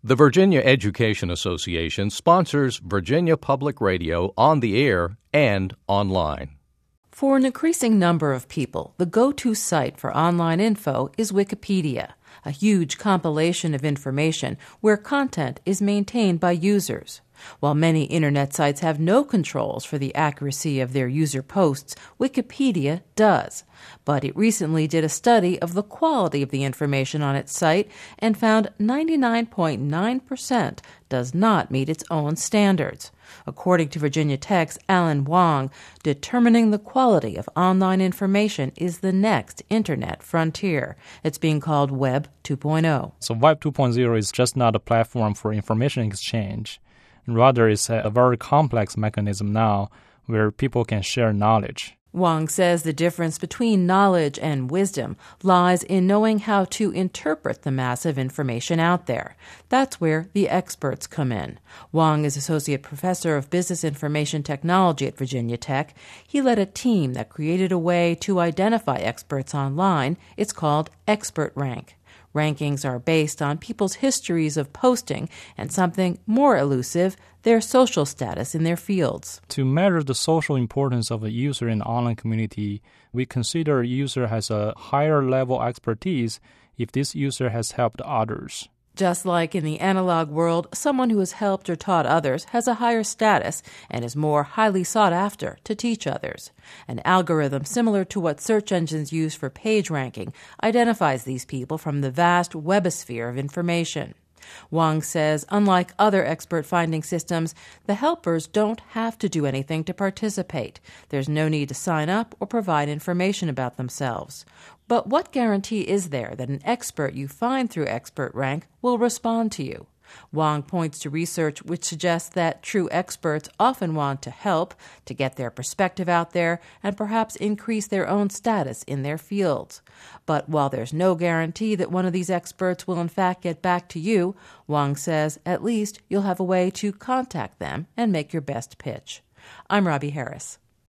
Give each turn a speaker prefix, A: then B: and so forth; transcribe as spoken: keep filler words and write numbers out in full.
A: The Virginia Education Association sponsors Virginia Public Radio on the air and online.
B: For an increasing number of people, the go-to site for online info is Wikipedia, a huge compilation of information where content is maintained by users. While many internet sites have no controls for the accuracy of their user posts, Wikipedia does. But it recently did a study of the quality of the information on its site and found ninety-nine point nine percent does not meet its own standards. According to Virginia Tech's Alan Wang, determining the quality of online information is the next internet frontier. It's being called Web two point oh.
C: So Web two point oh is just not a platform for information exchange. Rather, it's a very complex mechanism now where people can share knowledge.
B: Wang says the difference between knowledge and wisdom lies in knowing how to interpret the massive information out there. That's where the experts come in. Wang is Associate Professor of Business Information Technology at Virginia Tech. He led a team that created a way to identify experts online. It's called Expert Rank. Rankings are based on people's histories of posting and something more elusive, their social status in their fields.
C: To measure the social importance of a user in the online community, we consider a user has a higher level expertise if this user has helped others.
B: Just like in the analog world, someone who has helped or taught others has a higher status and is more highly sought after to teach others. An algorithm similar to what search engines use for page ranking identifies these people from the vast webosphere of information. Wang says, unlike other expert finding systems, the helpers don't have to do anything to participate. There's no need to sign up or provide information about themselves. But what guarantee is there that an expert you find through Expert Rank will respond to you? Wang points to research which suggests that true experts often want to help, to get their perspective out there, and perhaps increase their own status in their fields. But while there's no guarantee that one of these experts will in fact get back to you, Wang says at least you'll have a way to contact them and make your best pitch. I'm Robbie Harris.